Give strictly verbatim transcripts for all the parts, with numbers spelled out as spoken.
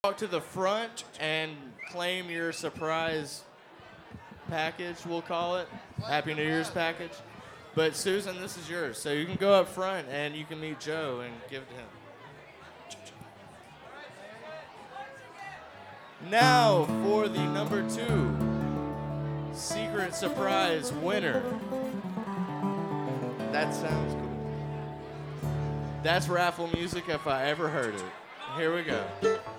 Walk to the front and claim your surprise package, we'll call it. Happy New Year's package. But Susan, this is yours. So you can go up front and you can meet Joe and give it to him. Now for the number two secret surprise winner. That sounds cool. That's raffle music if I ever heard it. Here we go.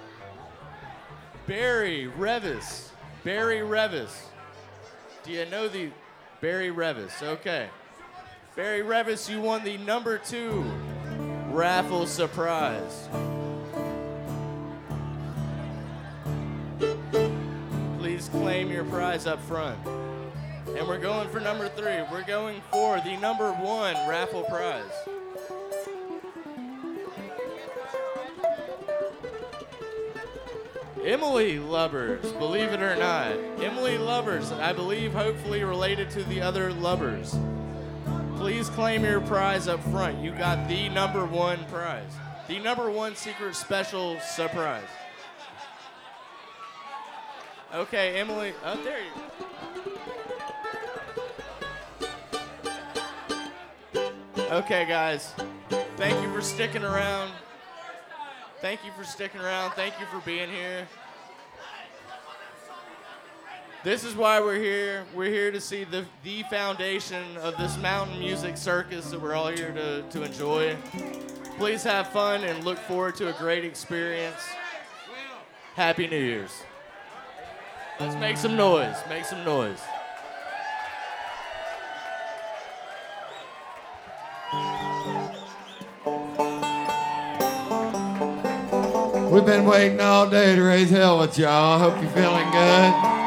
Barry Revis. Barry Revis. Do you know the Barry Revis? Okay. Barry Revis, you won the number two raffle surprise. Please claim your prize up front. And we're going for number three. We're going for the number one raffle prize. Emily Lubbers, believe it or not. Emily Lubbers, I believe hopefully related to the other Lubbers. Please claim your prize up front. You got the number one prize. The number one secret special surprise. Okay, Emily, oh, there you go. Okay, guys, thank you for sticking around. Thank you for sticking around. Thank you for being here. This is why we're here. We're here to see the, the foundation of this mountain music circus that we're all here to, to enjoy. Please have fun and look forward to a great experience. Happy New Year's. Let's make some noise. Make some noise. We've been waiting all day to raise hell with y'all. I hope you're feeling good.